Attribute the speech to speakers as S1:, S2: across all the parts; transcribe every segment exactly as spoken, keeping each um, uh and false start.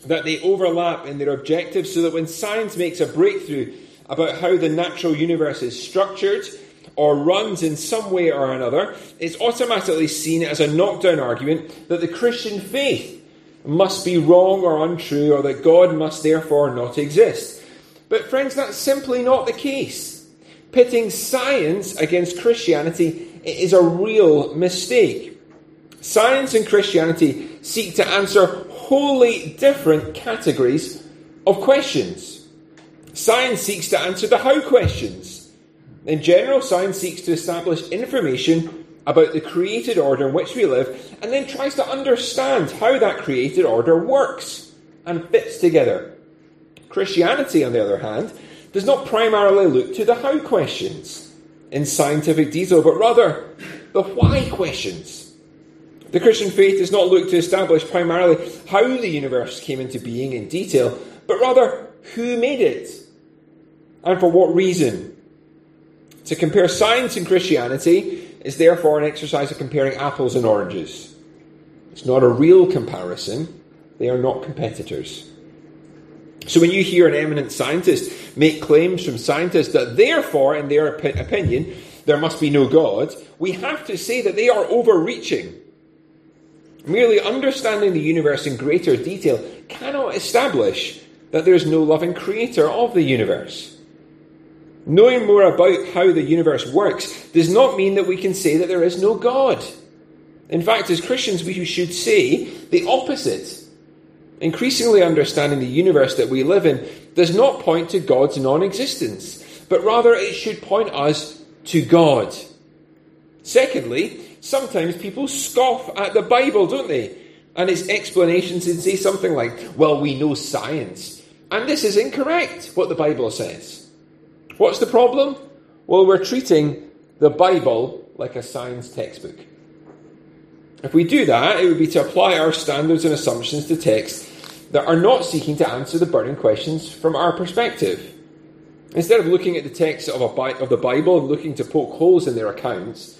S1: that they overlap in their objectives, so that when science makes a breakthrough about how the natural universe is structured or runs in some way or another, it's automatically seen as a knockdown argument that the Christian faith must be wrong or untrue, or that God must therefore not exist. But friends, that's simply not the case. Pitting science against Christianity is a real mistake. Science and Christianity seek to answer wholly different categories of questions. Science seeks to answer the how questions. In general, science seeks to establish information about the created order in which we live, and then tries to understand how that created order works and fits together. Christianity, on the other hand, does not primarily look to the how questions in scientific detail, but rather the why questions. The Christian faith does not look to establish primarily how the universe came into being in detail, but rather who made it and for what reason. To compare science and Christianity is therefore an exercise of comparing apples and oranges. It's not a real comparison. They are not competitors. So when you hear an eminent scientist make claims from scientists that therefore, in their op- opinion, there must be no God, we have to say that they are overreaching. Merely understanding the universe in greater detail cannot establish that there is no loving creator of the universe. Knowing more about how the universe works does not mean that we can say that there is no God. In fact, as Christians, we should say the opposite. Increasingly understanding the universe that we live in does not point to God's non-existence, but rather it should point us to God. Secondly, sometimes people scoff at the Bible, don't they? And its explanations and say something like, well, we know science, and this is incorrect, what the Bible says. What's the problem? Well, we're treating the Bible like a science textbook. If we do that, it would be to apply our standards and assumptions to texts that are not seeking to answer the burning questions from our perspective. Instead of looking at the texts of, a, of the Bible and looking to poke holes in their accounts,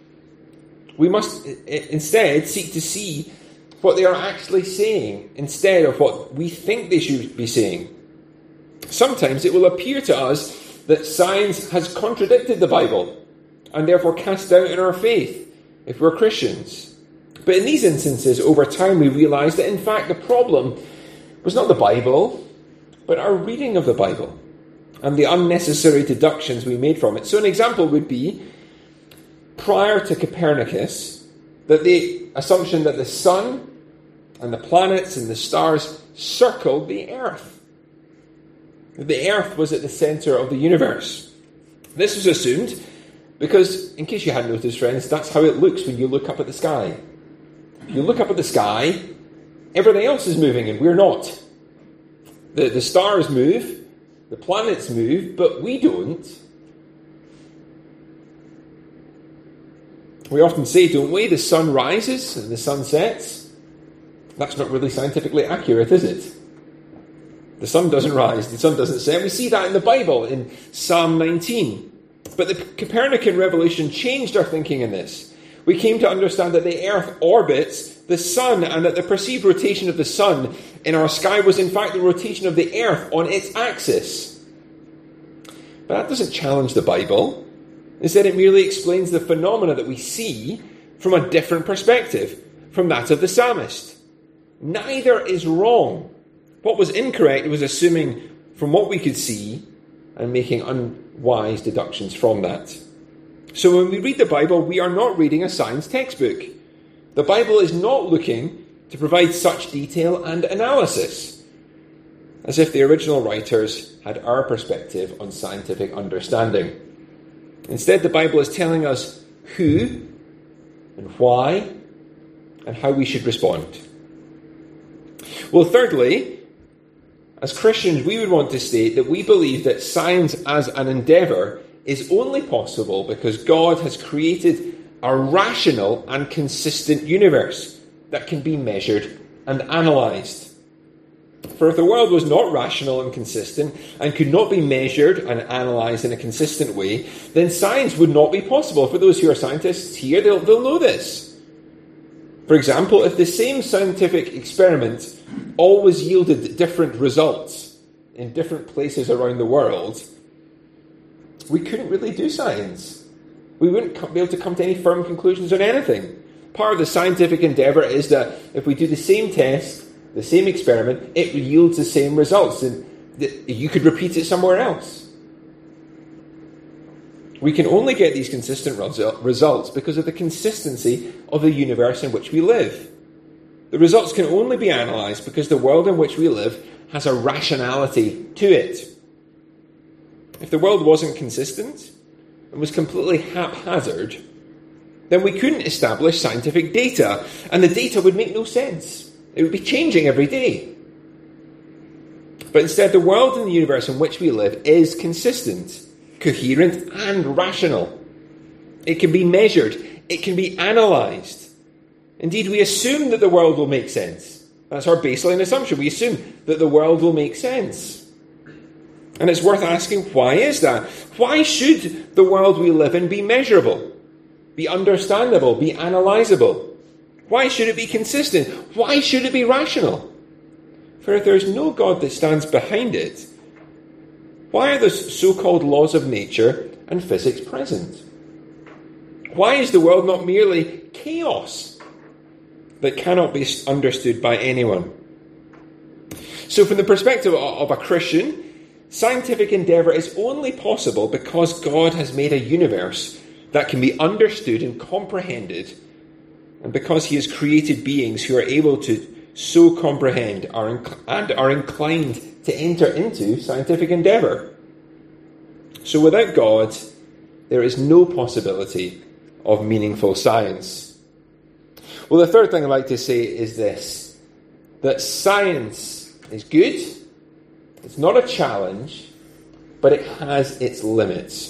S1: we must instead seek to see what they are actually saying instead of what we think they should be saying. Sometimes it will appear to us that science has contradicted the Bible and therefore cast doubt in our faith if we're Christians. But in these instances, over time, we realize that in fact the problem was not the Bible, but our reading of the Bible and the unnecessary deductions we made from it. So an example would be, prior to Copernicus, that the assumption that the sun and the planets and the stars circled the earth. That the earth was at the centre of the universe. This was assumed because, in case you hadn't noticed, friends, that's how it looks when you look up at the sky. If you look up at the sky, everything else is moving and we're not. The, the stars move, the planets move, but we don't. We often say, don't we, the sun rises and the sun sets. That's not really scientifically accurate, is it? The sun doesn't rise, the sun doesn't set. We see that in the Bible, in Psalm nineteen. But the Copernican revolution changed our thinking in this. We came to understand that the earth orbits the sun, and that the perceived rotation of the sun in our sky was in fact the rotation of the earth on its axis. But that doesn't challenge the Bible. Instead, it merely explains the phenomena that we see from a different perspective, from that of the psalmist. Neither is wrong. What was incorrect was assuming from what we could see and making unwise deductions from that. So when we read the Bible, we are not reading a science textbook. The Bible is not looking to provide such detail and analysis, as if the original writers had our perspective on scientific understanding. Instead, the Bible is telling us who and why and how we should respond. Well, thirdly, as Christians, we would want to state that we believe that science as an endeavour is only possible because God has created a rational and consistent universe that can be measured and analysed. For if the world was not rational and consistent and could not be measured and analysed in a consistent way, then science would not be possible. For those who are scientists here, they'll, they'll know this. For example, if the same scientific experiment always yielded different results in different places around the world, we couldn't really do science. We wouldn't be able to come to any firm conclusions on anything. Part of the scientific endeavour is that if we do the same test, the same experiment, it yields the same results, and you could repeat it somewhere else. We can only get these consistent results because of the consistency of the universe in which we live. The results can only be analysed because the world in which we live has a rationality to it. If the world wasn't consistent and was completely haphazard, then we couldn't establish scientific data, and the data would make no sense. It would be changing every day. But instead, the world and the universe in which we live is consistent, coherent, and rational. It can be measured. It can be analysed. Indeed, we assume that the world will make sense. That's our baseline assumption. We assume that the world will make sense. And it's worth asking, why is that? Why should the world we live in be measurable, be understandable, be analysable? Why should it be consistent? Why should it be rational? For if there is no God that stands behind it, why are the so-called laws of nature and physics present? Why is the world not merely chaos that cannot be understood by anyone? So from the perspective of a Christian, scientific endeavour is only possible because God has made a universe that can be understood and comprehended, and because he has created beings who are able to so comprehend are inc- and are inclined to enter into scientific endeavour. So without God, there is no possibility of meaningful science. Well, the third thing I'd like to say is this, that science is good, it's not a challenge, but it has its limits.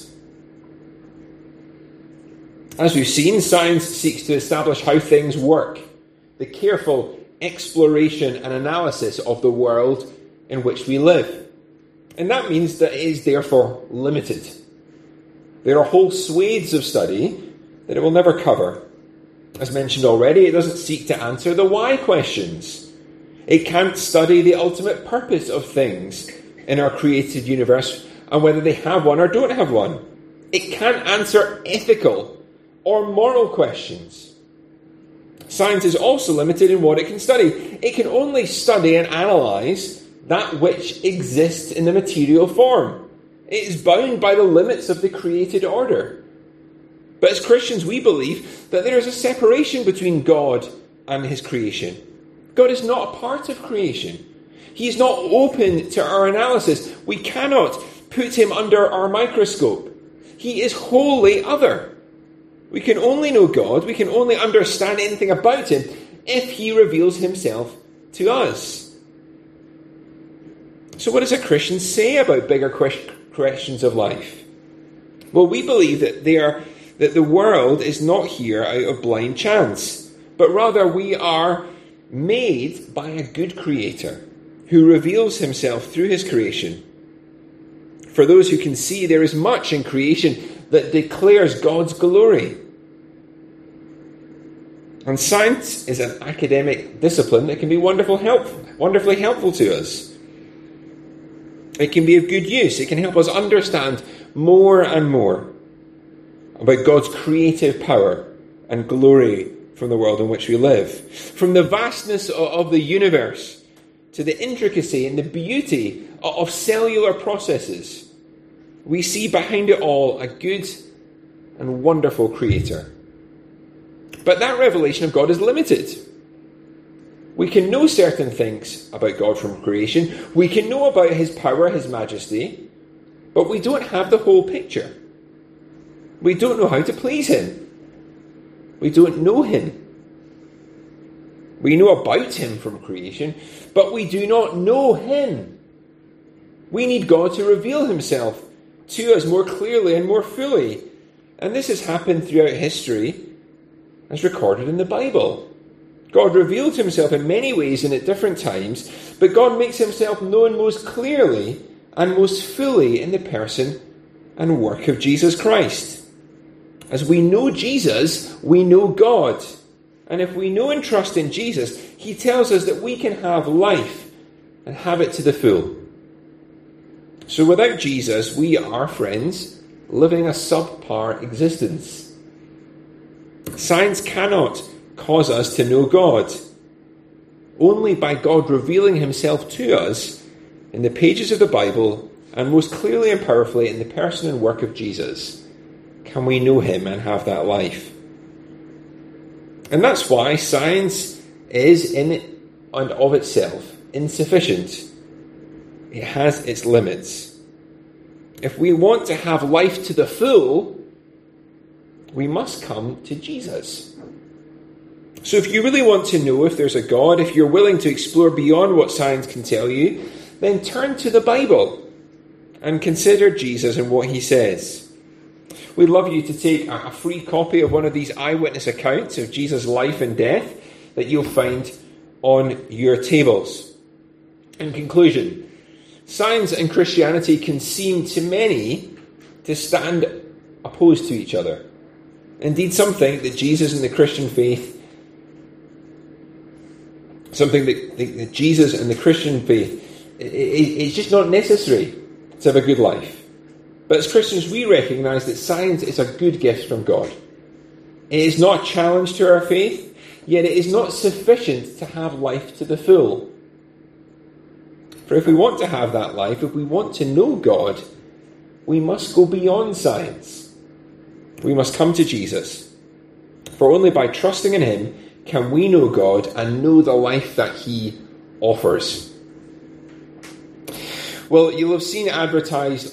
S1: As we've seen, science seeks to establish how things work, the careful exploration and analysis of the world in which we live. And that means that it is therefore limited. There are whole swathes of study that it will never cover. As mentioned already, it doesn't seek to answer the why questions. It can't study the ultimate purpose of things in our created universe and whether they have one or don't have one. It can't answer ethical or moral questions. Science is also limited in what it can study. It can only study and analyse that which exists in the material form. It is bound by the limits of the created order. But as Christians, we believe that there is a separation between God and his creation. God is not a part of creation. He is not open to our analysis. We cannot put him under our microscope. He is wholly other. We can only know God, we can only understand anything about him if he reveals himself to us. So what does a Christian say about bigger questions of life? Well, we believe that they are that the world is not here out of blind chance, but rather we are made by a good creator who reveals himself through his creation. For those who can see, there is much in creation that declares God's glory. And science is an academic discipline that can be wonderful help, wonderfully helpful to us. It can be of good use. It can help us understand more and more about God's creative power and glory from the world in which we live. From the vastness of the universe to the intricacy and the beauty of cellular processes, we see behind it all a good and wonderful creator. But that revelation of God is limited. We can know certain things about God from creation. We can know about his power, his majesty, but we don't have the whole picture. We don't know how to please him. We don't know him. We know about him from creation, but we do not know him. We need God to reveal himself to us more clearly and more fully. And this has happened throughout history, as recorded in the Bible. God revealed himself in many ways and at different times, but God makes himself known most clearly and most fully in the person and work of Jesus Christ. As we know Jesus, we know God. And if we know and trust in Jesus, he tells us that we can have life and have it to the full. So without Jesus, we are, friends, living a subpar existence. Science cannot cause us to know God. Only by God revealing himself to us in the pages of the Bible, and most clearly and powerfully in the person and work of Jesus, can we know him and have that life. And that's why science is in and of itself insufficient. It has its limits. If we want to have life to the full, we must come to Jesus. So if you really want to know if there's a God, if you're willing to explore beyond what science can tell you, then turn to the Bible and consider Jesus and what he says. We'd love you to take a free copy of one of these eyewitness accounts of Jesus' life and death that you'll find on your tables. In conclusion, science and Christianity can seem to many to stand opposed to each other. Indeed, some think that Jesus and the Christian faith, something that, that Jesus and the Christian faith, it, it, it's just not necessary to have a good life. But as Christians, we recognise that science is a good gift from God. It is not a challenge to our faith, yet it is not sufficient to have life to the full. For if we want to have that life, if we want to know God, we must go beyond science. We must come to Jesus. For only by trusting in him can we know God and know the life that he offers. Well, you'll have seen advertised